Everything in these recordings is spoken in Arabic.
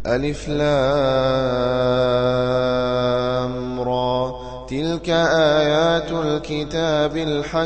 ألف لام را تلك آيات الكتاب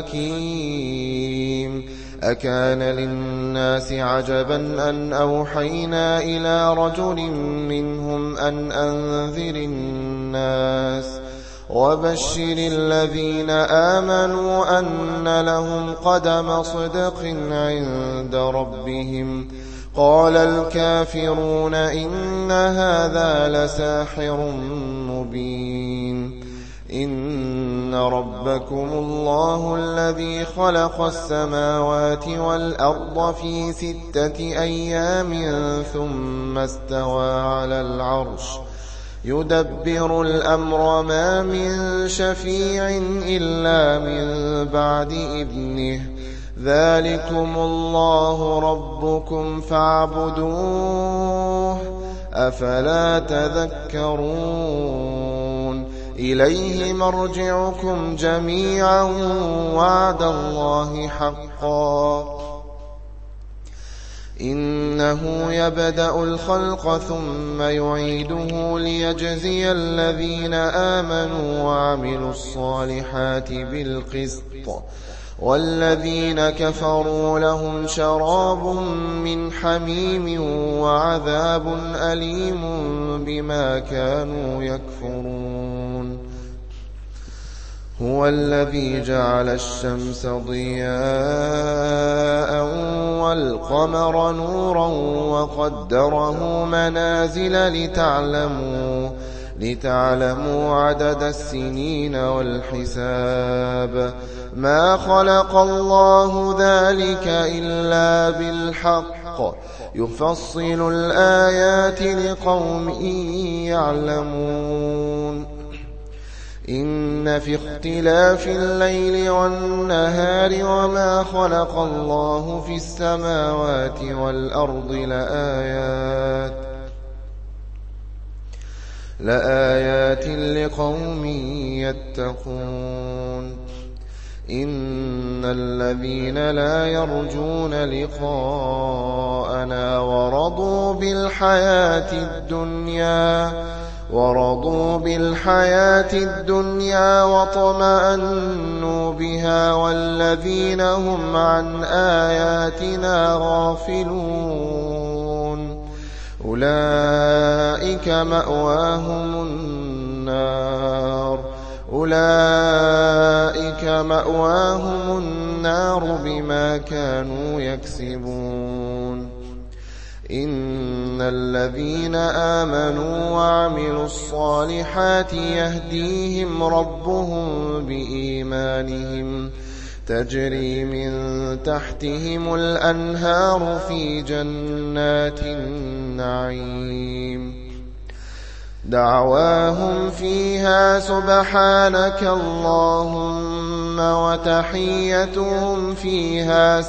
الحكيم أكان للناس عجبا أن أوحينا إلى رجل منهم أن أنذر الناس وبشر الذين آمنوا أن لهم قدم صدق عند ربهم قال الكافرون إن هذا لساحر مبين إن ربكم الله الذي خلق السماوات والأرض في 6 أيام ثم استوى على العرش يدبر الأمر ما من شفيع إلا من بعد إذنه ذلكم الله ربكم فاعبدوه أفلا تذكرون إليه مرجعكم جميعا وعد الله حقا إنه يبدأ الخلق ثم يعيده ليجزي الذين آمنوا وعملوا الصالحات بالقسط والذين كفروا لهم شراب من حميم وعذاب أليم بما كانوا يكفرون هو الذي جعل الشمس ضياء والقمر نورا وقدره منازل لتعلموا عدد السنين والحساب ما خلق الله ذلك إلا بالحق يفصل الآيات لقوم يعلمون إن في اختلاف الليل والنهار وما خلق الله في السماوات والأرض لآيات لقوم يتقون إن الذين لا يرجون لقاءنا ورضوا بالحياة الدنيا وطمأنوا بها والذين هم عن آياتنا غافلون أولئك مأواهم النار بما كانوا يكسبون إن الذين آمنوا وعملوا الصالحات يهديهم ربهم بإيمانهم تجري من تحتهم الأنهار في جنات النعيم دعواهم فيها سبحانك اللهم وتحيتهم فيها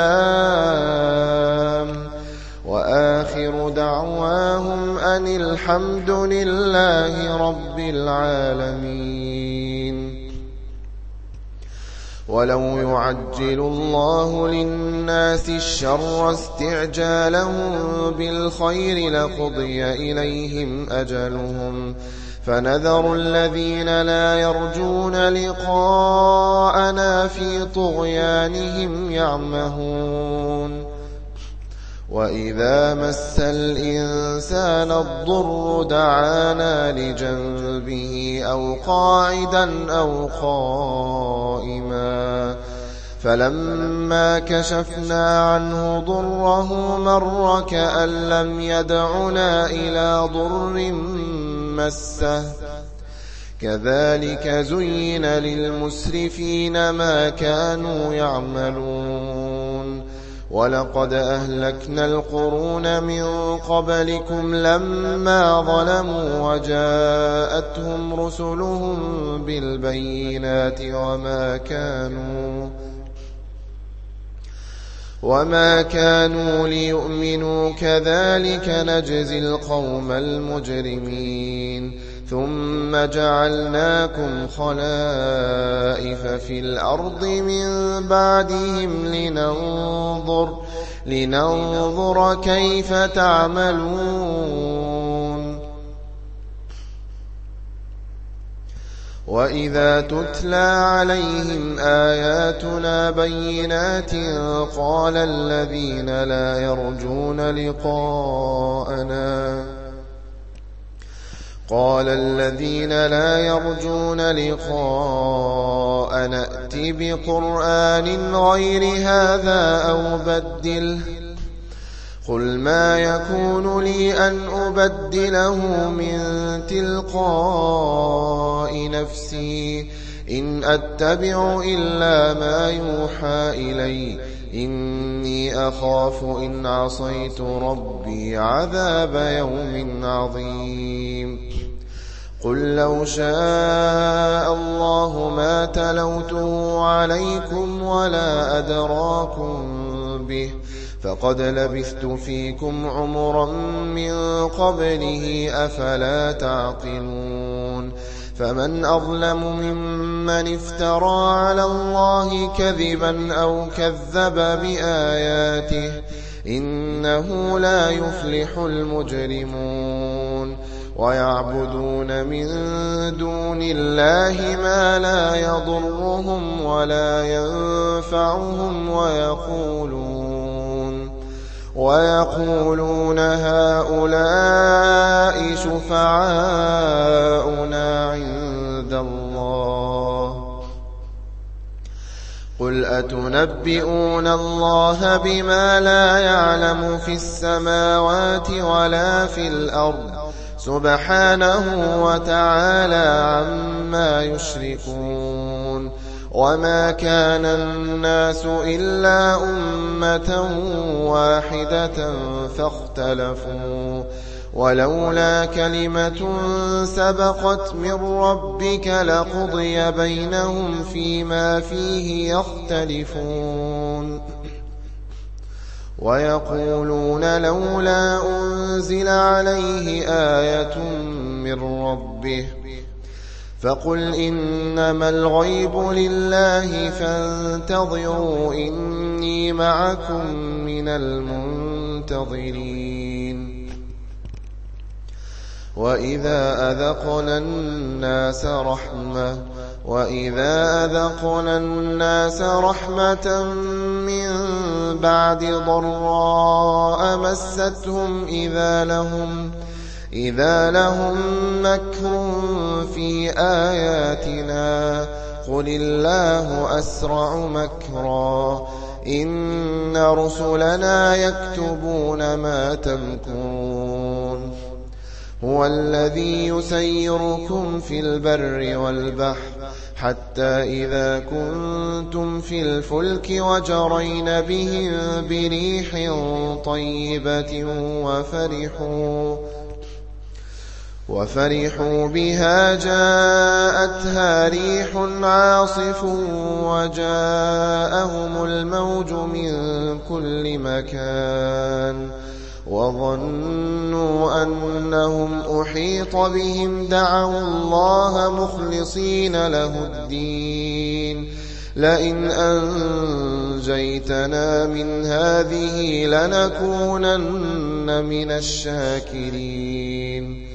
سلام وآخر دعواهم أن الحمد لله رب العالمين ولو يعجل الله للناس الشر استعجالهم بالخير لقضي إليهم أجلهم فنذر الذين لا يرجون لقاءنا في طغيانهم يعمهون وإذا مس الإنسان الضر دعانا لجنبه أو قاعدا أو قائما فلما كشفنا عنه ضره مر كأن لم يدعنا إلى ضر مسه كذلك زين للمسرفين ما كانوا يعملون ولقد أهلكنا القرون من قبلكم لما ظلموا وجاءتهم رسلهم بالبينات وما كانوا ليؤمنوا كذلك نجزي القوم المجرمين ثم جعلناكم خلائف في الأرض من بعدهم لننظر كيف تعملون وإذا تتلى عليهم آياتنا بينات قال الذين لا يرجون لقاءنا ائت بقرآن غير هذا أو بدله قل ما يكون لي أن أبدله من تلقاء نفسي إن أتبع إلا ما يوحى إلي إني أخاف إن عصيت ربي عذاب يوم عظيم قل لو شاء الله ما تلوته عليكم ولا أدراكم به فقد لبثت فيكم عمرا من قبله أفلا تعقلون فمن أظلم ممن افترى على الله كذبا أو كذب بآياته إنه لا يفلح المجرمون ويعبدون من دون الله ما لا يضرهم ولا ينفعهم ويقولون هؤلاء شفعاؤنا عند الله قل أتنبئون الله بما لا يعلم في السماوات ولا في الأرض سبحانه وتعالى عما يشركون وما كان الناس إلا أمة واحدة فاختلفوا ولولا كلمة سبقت من ربك لقضي بينهم فيما فيه يختلفون ويقولون لولا أنزل عليه آية من ربه فقل إنما الغيب لله فانتظروا إني معكم من المنتظرين وإذا أذقنا الناس رحمة من بعد ضراء مستهم إذا لهم مكر في آياتنا قل الله أسرع مكرا إن رسلنا يكتبون ما تمكرون هو الذي يسيركم في البر والبحر حتى إذا كنتم في الفلك وجرين بهم بريح طيبة وفرحوا بها جاءتها ريح عاصف وجاءهم الموج من كل مكان وظنوا أنهم أحيط بهم دعوا الله مخلصين له الدين لئن أنجيتنا من هذه لنكونن من الشاكرين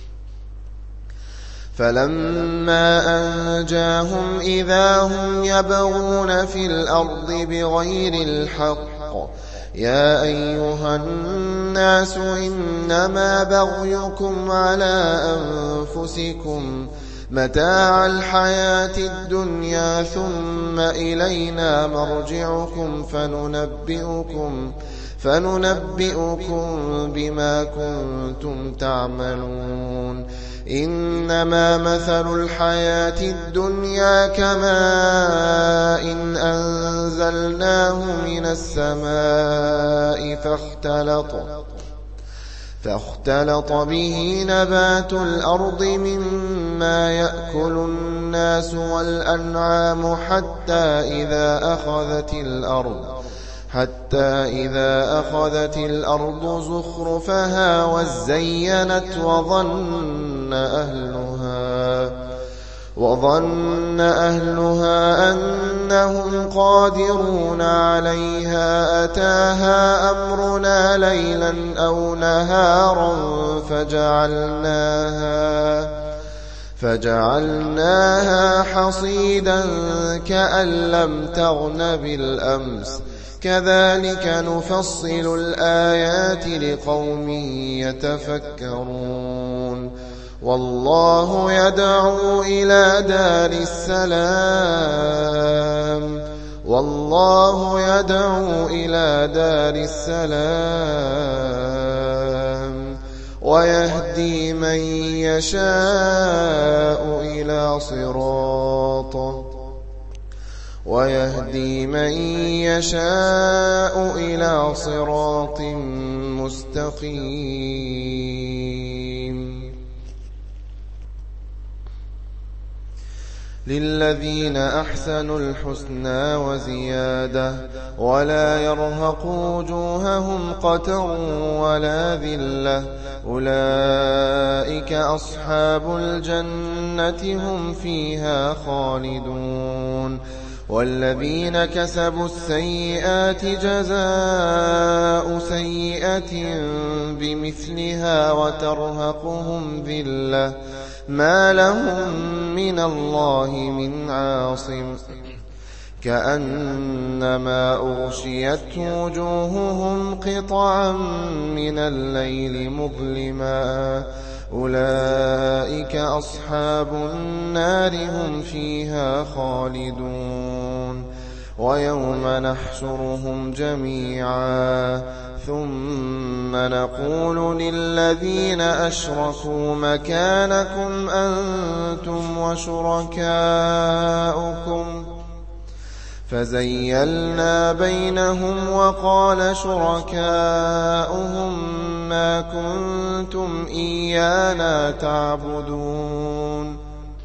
فلما أنجاهم إذا هم يبغون في الأرض بغير الحق يا أيها الناس إنما بغيكم على أنفسكم متاع الحياة الدنيا ثم إلينا مرجعكم فننبئكم بما كنتم تعملون إنما مثل الحياة الدنيا كماء إن أنزلناه من السماء فاختلط به نبات الأرض مما يأكل الناس والأنعام حتى إذا أخذت الأرض زخرفها وزينت وظن أهلها أنهم قادرون عليها أتاها أمرنا ليلا أو نهارا فجعلناها حصيدا كأن لم تغن بالأمس كذلك نفصل الآيات لقوم يتفكرون والله يدعو إلى دار السلام ويهدي من يشاء إلى صراط مستقيم للذين أحسنوا الحسنى وزيادة ولا يرهق وجوههم قتر ولا ذلة أولئك أصحاب الجنة هم فيها خالدون والذين كسبوا السيئات جزاء سيئة بمثلها وترهقهم ذلة ما لهم من الله من عاصم كأنما أغشيت وجوههم قطعا من الليل مظلما أولئك أصحاب النار هم فيها خالدون ويوم نحشرهم جميعا ثم نقول للذين أشركوا مكانكم أنتم وشركاؤكم فزيلنا بينهم وقال شركاؤهم ما كنتم إيانا تعبدون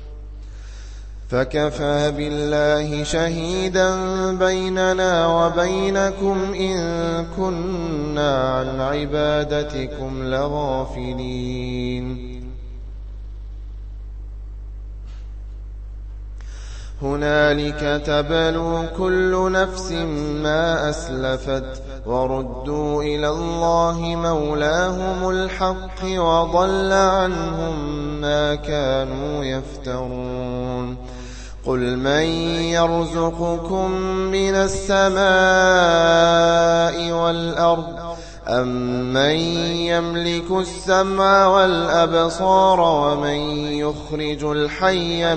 فكفى بالله شهيدا بيننا وبينكم إن كنا عن عبادتكم لغافلين هنالك تبلو كل نفس ما أسلفت وردوا إلى الله مولاهم الحق وضل عنهم ما كانوا يفترون قل من يرزقكم من السماء والأرض أمن يملك السمع والأبصار ومن يخرج الحي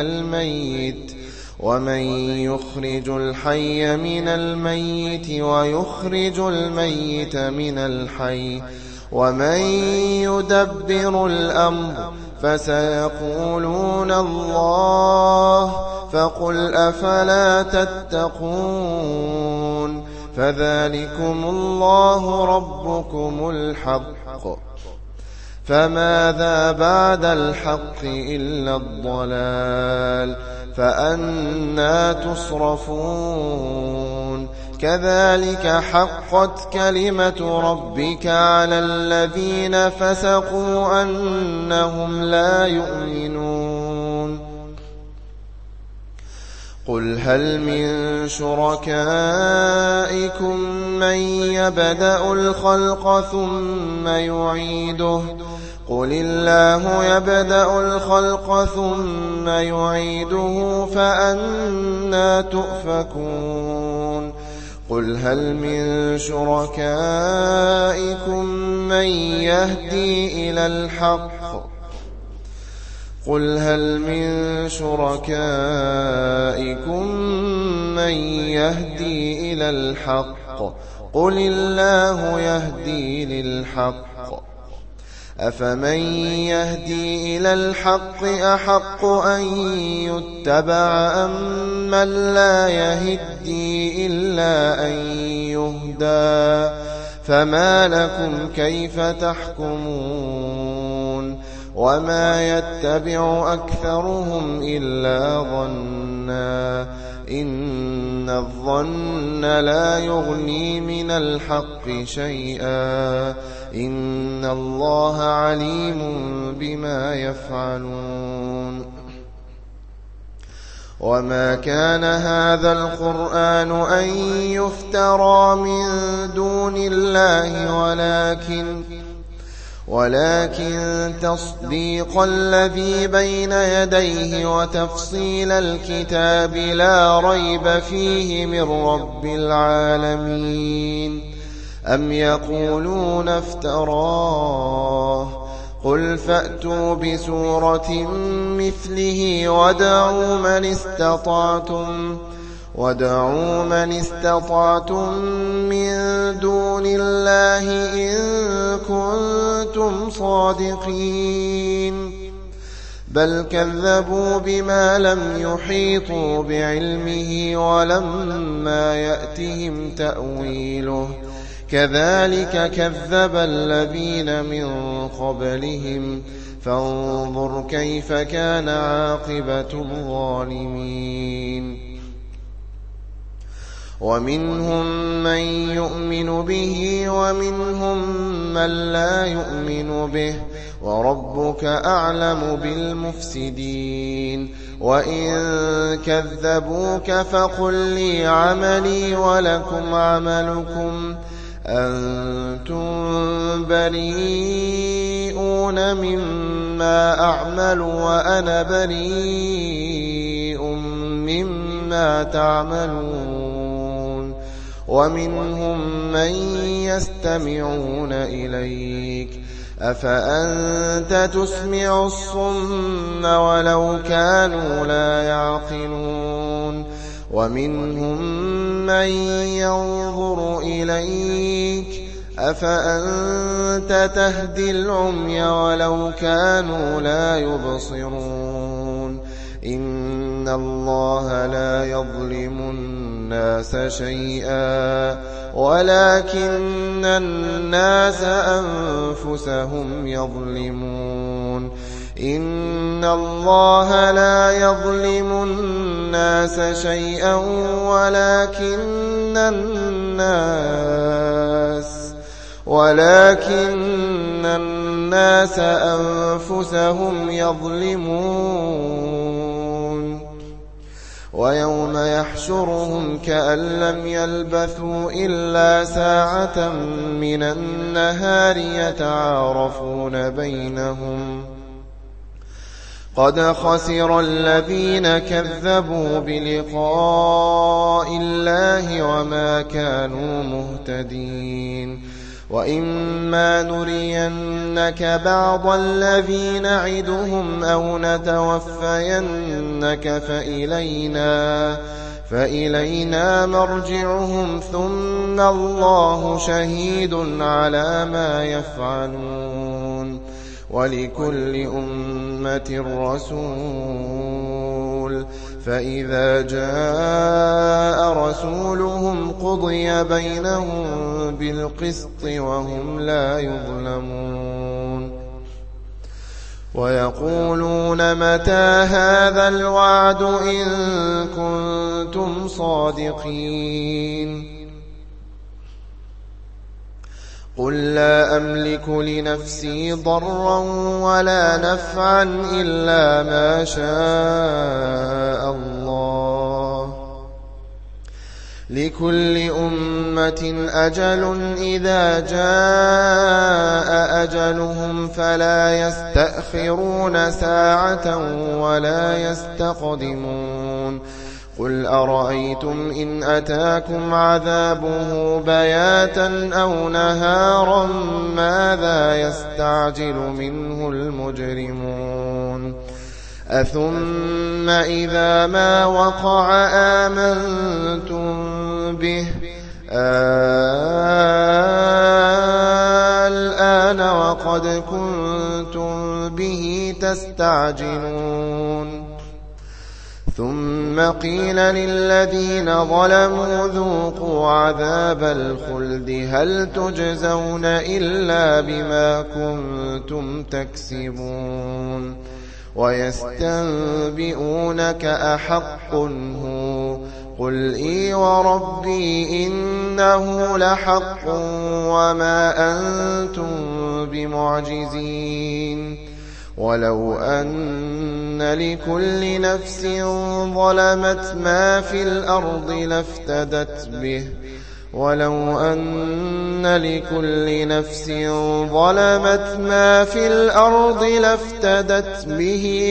من الميت ويخرج الميت من الحي ومن يدبر الأمر فسيقولون الله فقل أفلا تتقون فذلكم الله ربكم الحق فماذا بعد الحق إلا الضلال فأنى تصرفون كذلك حقت كلمة ربك على الذين فسقوا أنهم لا يؤمنون قل هل من شركائكم من يبدأ الخلق ثم يعيده قل الله يبدأ الخلق ثم يعيده فأنى تؤفكون قل هل من شركائكم من يهدي إلى الحق قل الله يهدي للحق أفمن يهدي إلى الحق أحق أن يتبع أم من لا يهدي إلا أن يهدى فما لكم كيف تحكمون وما يتبع أكثرهم إلا ظنا إن الظن لا يغني من الحق شيئا إن الله عليم بما يفعلون وما كان هذا القرآن أن يفترى من دون الله ولكن تصديق الذي بين يديه وتفصيل الكتاب لا ريب فيه من رب العالمين. أم يقولون افتراه قل فأتوا بسورة مثله ودعوا من استطعتم من دون الله إن كنتم صادقين. بل كذبوا بما لم يحيطوا بعلمه ولما يأتهم تأويله كذلك كذب الذين من قبلهم فانظر كيف كان عاقبة الظالمين. ومنهم من يؤمن به ومنهم من لا يؤمن به وربك أعلم بالمفسدين. وإن كذبوك فقل لي عملي ولكم عملكم أنتم بريئون مما أعمل وأنا بريء مما تعملون. ومنهم من يستمعون إليك أفأنت تسمع الصم ولو كانوا لا يعقلون. ومنهم من ينظر إليك أفأنت تهدي العمي ولو كانوا لا يبصرون. إن الله لا يظلم الناس شيئا ولكن الناس أنفسهم يظلمون. إن الله لا يظلم الناس شيئا ولكن الناس أنفسهم يظلمون. ويوم يحشرهم كأن لم يلبثوا إلا ساعة من النهار يتعارفون بينهم قد خسر الذين كذبوا بلقاء الله وما كانوا مهتدين. وإما نرينك بعض الذي نعدهم أو نتوفينك فإلينا مرجعهم ثم الله شهيد على ما يفعلون. ولكل أمة رسول فإذا جاء رسولهم قضي بينهم بالقسط وهم لا يظلمون. ويقولون متى هذا الوعد إن كنتم صادقين. قل لا أملك لنفسي ضرا ولا نفعا إلا ما شاء الله. لكل أمة أجل إذا جاء أجلهم فلا يستأخرون ساعة ولا يستقدمون. قل أرأيتم إن أتاكم عذابه بياتا أو نهارا ماذا يستعجل منه المجرمون. أثم إذا ما وقع آمنتم به الآن وقد كنتم به تستعجلون. ثم قيل للذين ظلموا ذوقوا عذاب الخلد هل تجزون إلا بما كنتم تكسبون. ويستنبئونك أحق هو قل إي وربي إنه لحق وما أنتم بمعجزين. ولو أن لكل نفس ظلمت ما في الأرض لافتدت به ولو أن لكل نفس ظلمت ما في الأرض لافتدت به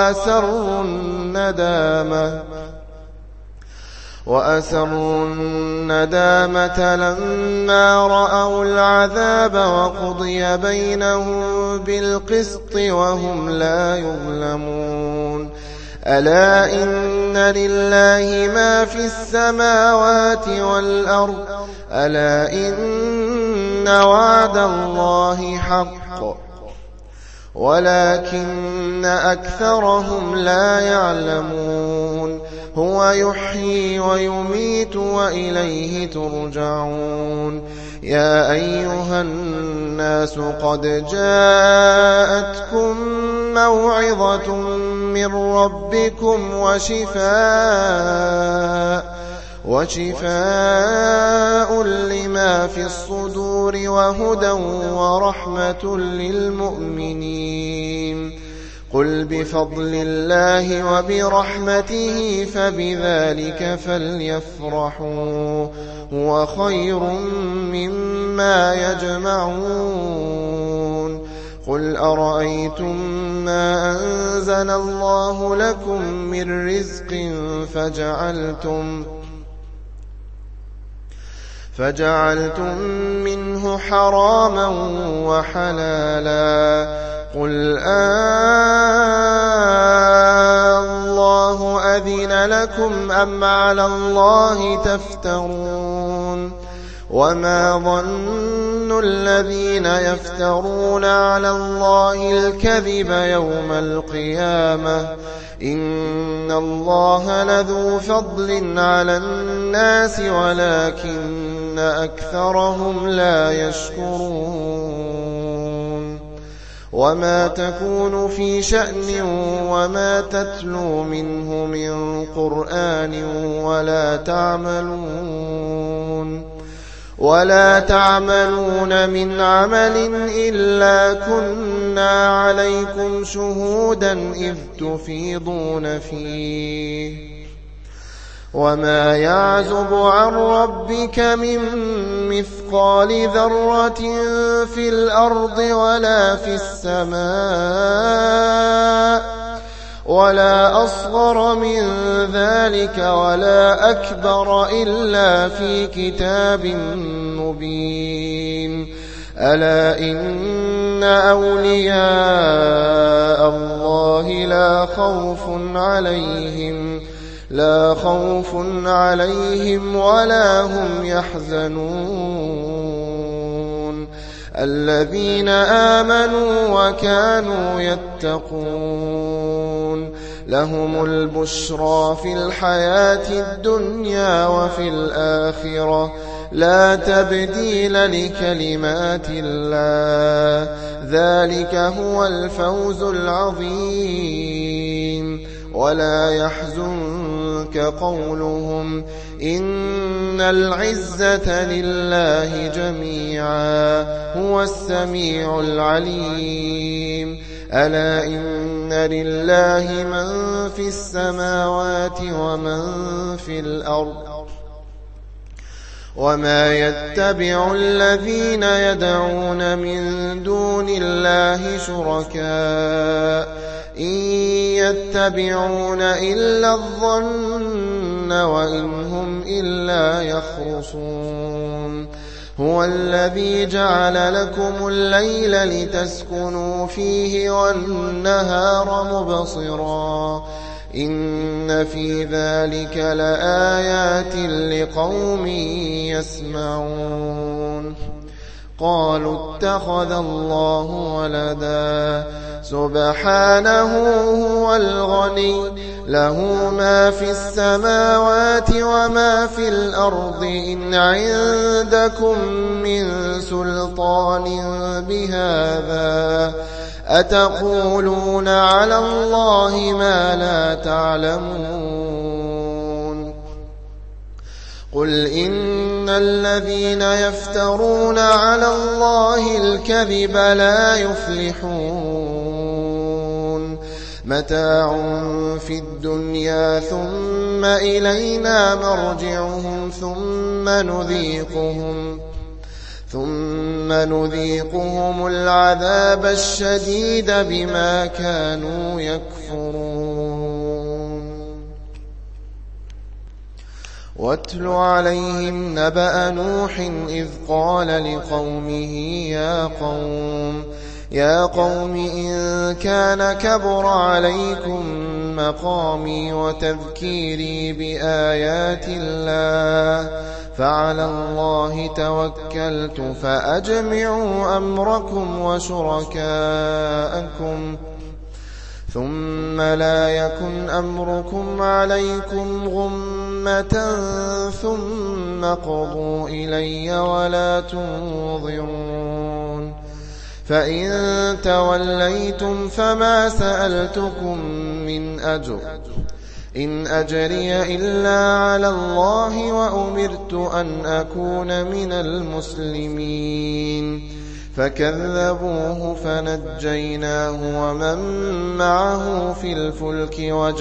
وأسروا الندامة لما رأوا العذاب وقضي بينهم بالقسط وهم لا يظلمون ألا إن لله ما في السماوات والأرض ألا إن وعد الله حق ولكن أكثرهم لا يعلمون هو يحيي ويميت وإليه ترجعون يا أيها الناس قد جاءتكم موعظة من ربكم وشفاء لما في الصدور وهدى ورحمة للمؤمنين قل بفضل الله وبرحمته فبذلك فليفرحوا هو خير مما يجمعون قل أرأيتم ما أنزل الله لكم من رزق فجعلتم منه حراما وحلالا قل الله أذن لكم أم على الله تفترون وما ظن الذين يفترون على الله الكذب يوم القيامة إن الله لذو فضل على الناس ولكن أكثرهم لا يشكرون وما تكون في شأن وما تتلو منه من قرآن ولا تعملون من عمل إلا كنا عليكم شهودا إذ تفيضون فيه وما يعزب عن ربك من مثقال ذرة في الأرض ولا في السماء ولا أصغر من ذلك ولا أكبر إلا في كتاب مبين ألا إن أولياء الله لا خوف عليهم ولا هم يحزنون الذين آمنوا وكانوا يتقون لهم البشرى في الحياة الدنيا وفي الآخرة لا تبديل لكلمات الله ذلك هو الفوز العظيم ولا يحزنك قولهم إن العزة لله جميعا هو السميع العليم ألا إن لله من في السماوات ومن في الأرض وما يتبع الذين يدعون من دون الله شركاء إن يتبعون إلا الظن وإن هم إلا يخرصون هو الذي جعل لكم الليل لتسكنوا فيه والنهار مبصرا إن في ذلك لآيات لقوم يسمعون قالوا اتخذ الله ولدا سبحانه هو الغني له ما في السماوات وما في الأرض إن عندكم من سلطان بهذا أتقولون على الله ما لا تعلمون قل إن الذين يفترون على الله الكذب لا يفلحون متاع في الدنيا ثم إلينا مرجعهم ثم نذيقهم العذاب الشديد بما كانوا يكفرون. واتل عليهم نبأ نوح إذ قال لقومه يا قوم إن كان كبر عليكم مقامي وتذكيري بآيات الله فعلى الله توكلت فأجمعوا أمركم وشركاءكم ثم لا يكن أمركم عليكم غمة ثم قضوا إلي ولا تنظرون. فإن توليتم فما سألتكم من أجر إن أجري إلا على الله وأمرت أن أكون من المسلمين. فكذبوه فنجيناه ومن معه في الفلك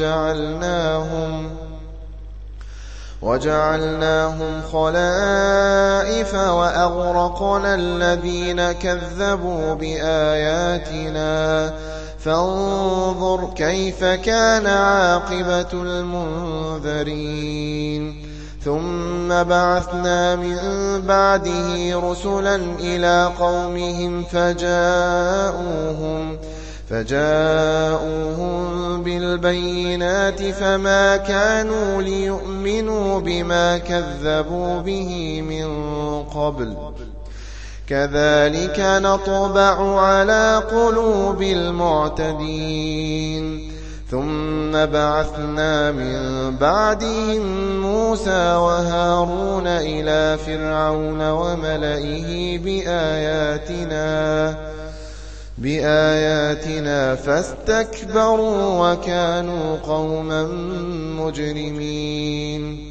وجعلناهم خلائف وأغرقنا الذين كذبوا بآياتنا فانظر كيف كان عاقبة المنذرين. ثم بعثنا من بعده رسلا إلى قومهم فجاءوهم بالبينات فما كانوا ليؤمنوا بما كذبوا به من قبل كذلك نطبع على قلوب المعتدين. ثم بعثنا من بعدهم موسى وهارون إلى فرعون وملئه بآياتنا فاستكبروا وكانوا قوما مجرمين.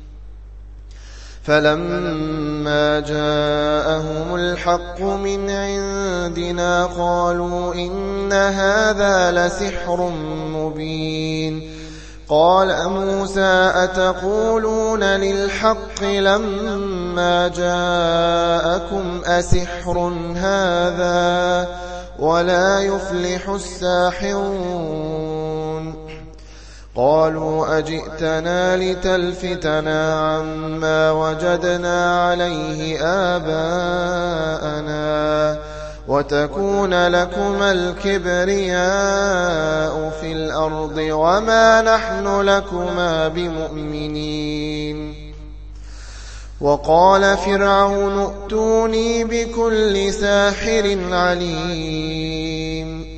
فلما جاءهم الحق من عندنا قالوا إن هذا لسحر مبين. قال موسى أتقولون للحق لما جاءكم أسحر هذا ولا يفلح الساحرون. قالوا أجئتنا لتلفتنا عما وجدنا عليه آباءنا وتكون لكما الكبرياء في الأرض وما نحن لكما بمؤمنين. وقال فرعون ائتوني بكل ساحر عليم.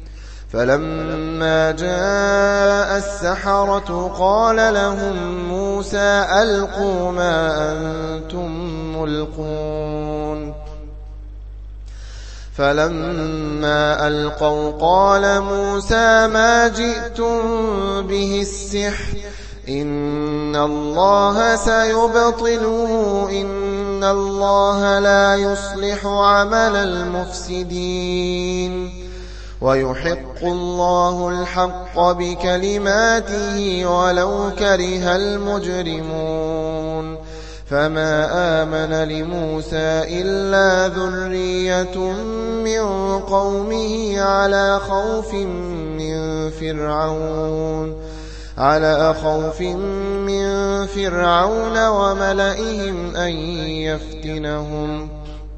فلما جاء السحرة قال لهم موسى ألقوا ما أنتم ملقون. فلما ألقوا قال موسى ما جئتم به السحر إن الله سيبطله إن الله لا يصلح عمل المفسدين ويحق الله الحق بكلماته ولو كره المجرمون. فما آمن لموسى إلا ذرية من قومه على خوف من فرعون وملئهم أن يفتنهم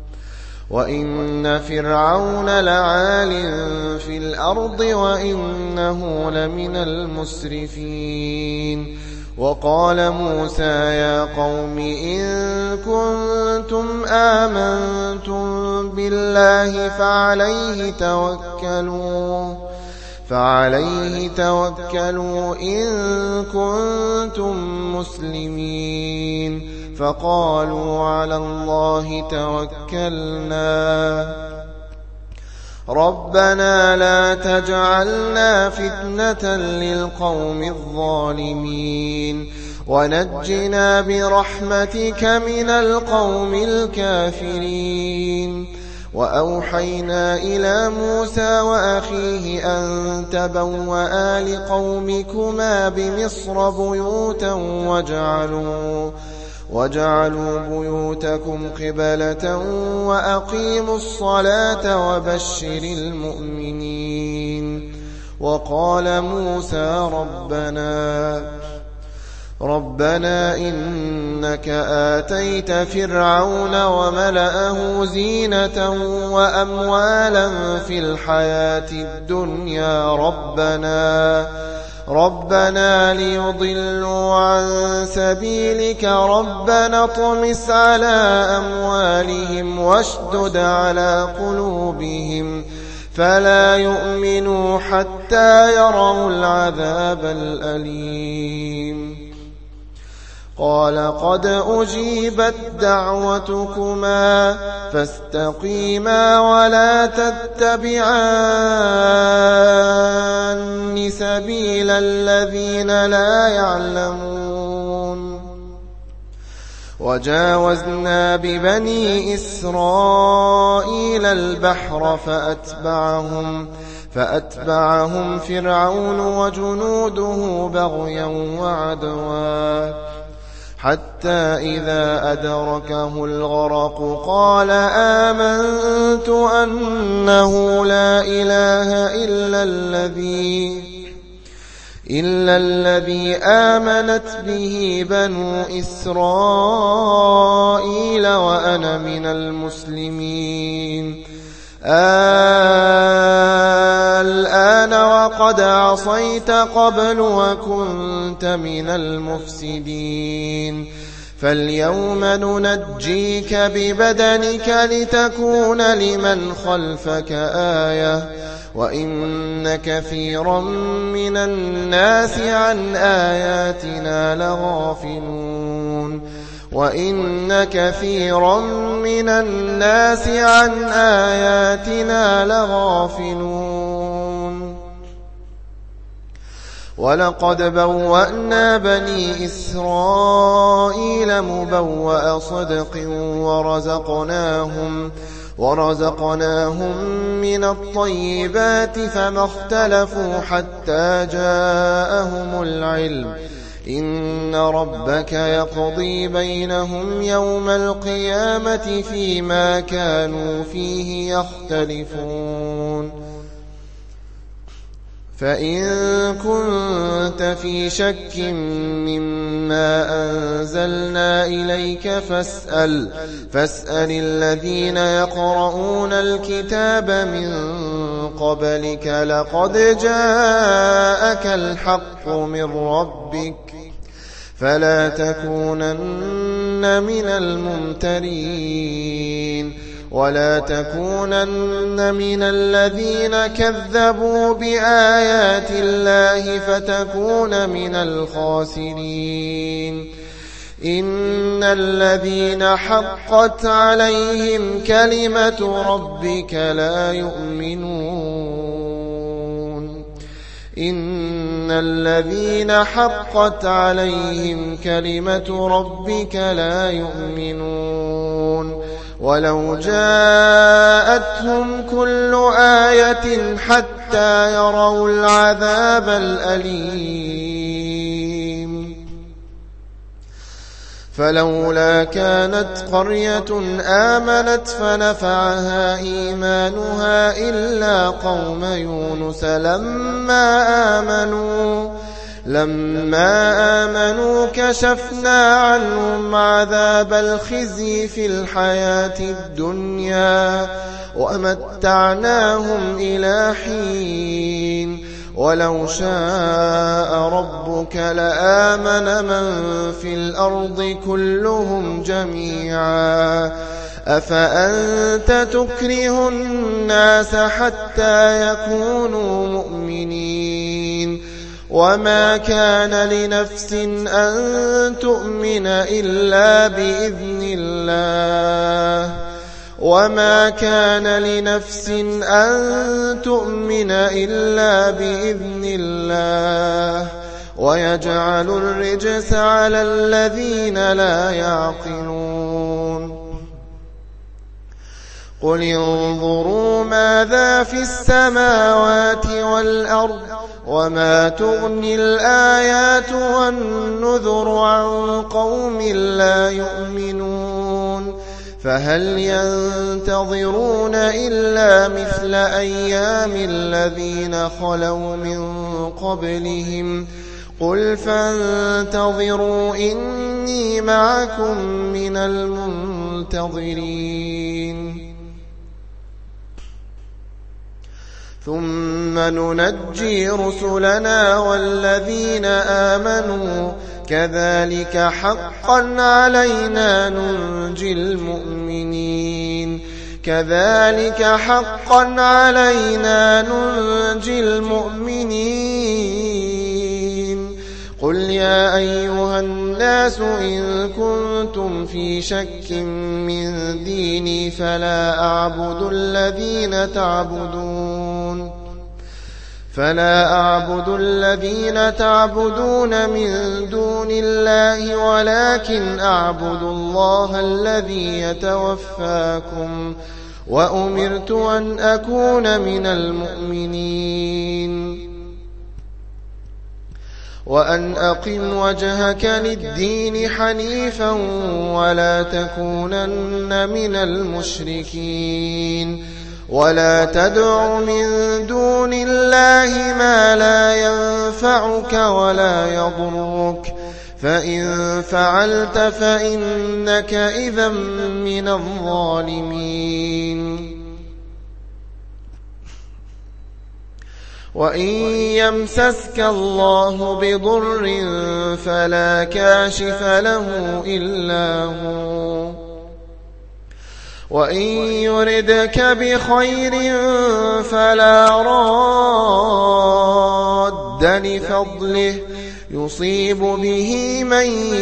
وإن فرعون لعال في الأرض وإنه لمن المسرفين. وقال موسى يا قوم إن كنتم آمنتم بالله فعليه توكلوا إن كنتم مسلمين. فقالوا على الله توكلنا ربنا لا تجعلنا فتنة للقوم الظالمين ونجنا برحمتك من القوم الكافرين. وأوحينا إلى موسى وأخيه أن تبوأ لقومكما بمصر بيوتا واجعلوا بيوتكم قبلة وأقيموا الصلاة وبشر المؤمنين. وقال موسى ربنا إنك آتيت فرعون وملأه زينة وأموالا في الحياة الدنيا ربنا ليضلوا عن سبيلك ربنا اطمس على أموالهم واشدد على قلوبهم فلا يؤمنوا حتى يروا العذاب الأليم. قال قد أجيبت دعوتكما فاستقيما ولا تتبعان سبيل الذين لا يعلمون. وجاوزنا ببني إسرائيل البحر فأتبعهم فرعون وجنوده بغيا وعدوا حتى إذا أدركه الغرق قال آمنت أنه لا إله إلا الذي آمنت به بنو إسرائيل وأنا من المسلمين. الآن وقد عصيت قبل وكنت من المفسدين فاليوم ننجيك ببدنك لتكون لمن خلفك آية وإن كثيرا من الناس عن آياتنا لغافلون. ولقد بوأنا بني إسرائيل مبوأ صدق ورزقناهم من الطيبات فما اختلفوا حتى جاءهم العلم إن ربك يقضي بينهم يوم القيامة فيما كانوا فيه يختلفون. فإن كنت في شك مما أنزلنا إليك فاسأل الذين يقرؤون الكتاب من قبلك لقد جاءك الحق من ربك فلا تكونن من الممترين ولا تكونن من الذين كذبوا بآيات الله فتكون من الخاسرين. إن الذين حقت عليهم كلمة ربك لا يؤمنون إن الذين حقت عليهم كلمة ربك لا يؤمنون ولو جاءتهم كل آية حتى يروا العذاب الأليم. فلولا كانت قرية آمنت فنفعها إيمانها إلا قوم يونس لما آمنوا كشفنا عنهم عذاب الخزي في الحياة الدنيا ومتعناهم إلى حين ولو شاء ربك لآمن من في الأرض كلهم جميعا أفأنت تكره الناس حتى يكونوا مؤمنين وما كان لنفس أن تؤمن إلا بإذن الله ويجعل الرجس على الذين لا يعقلون. قل انظروا ماذا في السماوات والأرض وما تغني الآيات والنذر عن قوم لا يؤمنون فهل ينتظرون إلا مثل أيام الذين خلوا من قبلهم قل فانتظروا إني معكم من المنتظرين ثم ننجي رسلنا والذين آمنوا كذلك حقا علينا ننجي المؤمنين كذلك حقا علينا ننجي المؤمنين قل يا أيها الناس إن كنتم في شك من ديني فلا أعبد الذين تعبدون من دون الله ولكن أعبد الله الذي يتوفاكم وأمرت أن أكون من المؤمنين وأن أقم وجهك للدين حنيفا ولا تكونن من المشركين ولا تدع من دون الله ما لا ينفعك ولا يضرك فإن فعلت فإنك إذا من الظالمين وإن يمسسك الله بضر فلا كاشف له إلا هو وإن يردك بخير فلا راد لفضله يصيب به من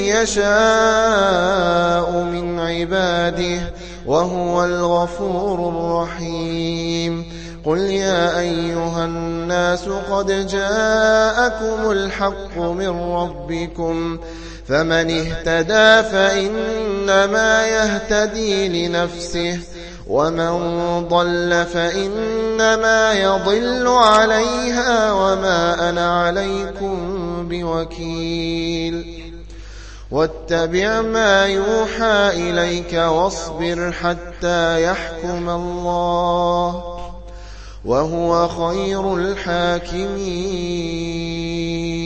يشاء من عباده وهو الغفور الرحيم قل يا أيها الناس قد جاءكم الحق من ربكم فمن اهتدى فإنما يهتدي لنفسه ومن ضل فإنما يضل عليها وما أنا عليكم بوكيل واتبع ما يوحى إليك واصبر حتى يحكم الله وهو خير الحاكمين